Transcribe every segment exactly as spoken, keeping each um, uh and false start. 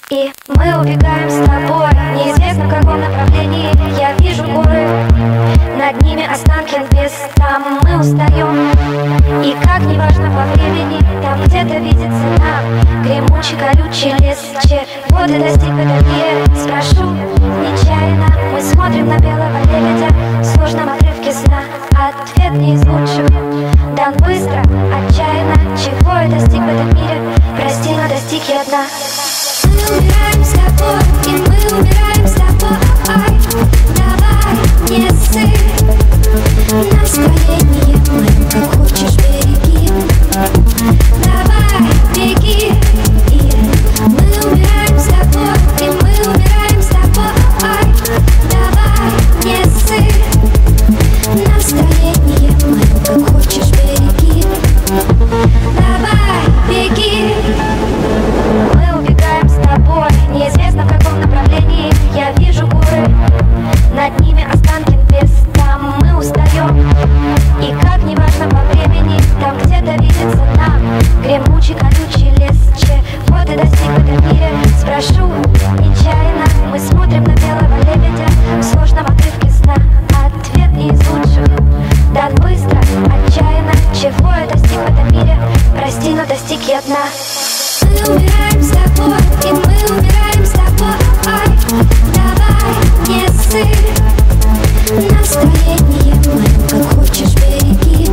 И мы убегаем с тобой, неизвестно в каком направлении. Я вижу горы, над ними останки небес. Там мы устаем, и как не важно по времени, там где-то видится нам гремучий колючий лес. Чего ты достиг в этом мире? Спрошу нечаянно. Мы смотрим на белого лебедя в сложном отрывке сна. Ответ не из лучших дан быстро, отчаянно. Чего я достиг в этом мире? Прости, но достиг я дна. Мы умираем с тобой, и мы умираем с тобой. Ай, давай, не ссы настроение моим, как хочешь береги. Давай, беги. И мы умираем с тобой, и мы умираем с тобой. Ай, давай, не ссы настроение моим, как хочешь береги. Давай, беги. Мы убегаем с тобой, неизвестно в каком направлении. Я вижу горы, над ними останки небес. Там мы устаем, и как не важно по времени, там где-то видится нам гремучий колючий лес. Чего ты достиг в этом мире? Спрошу нечаянно. Мы смотрим на белого лебедя в сложном отрывке сна. Ответ не из лучших дан быстро, отчаянно. Чего я достиг в этом мире? Прости, но достиг я дна. Мы умираем с тобой, и мы умираем с тобой. Ай, давай, не ссы настроение моим, как хочешь береги.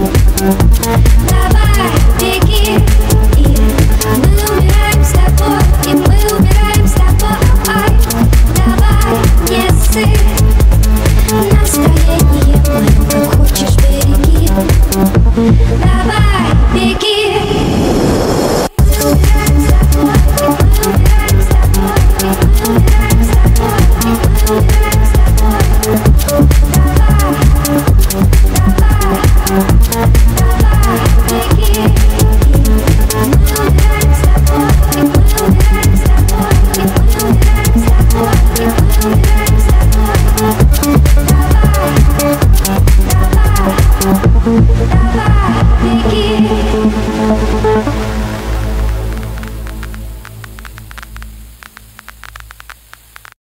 Давай, беги. И мы умираем с тобой, и мы умираем с тобой. Ай, давай, не ссы настроение моим, как хочешь береги. Давай, беги. Давай, беги.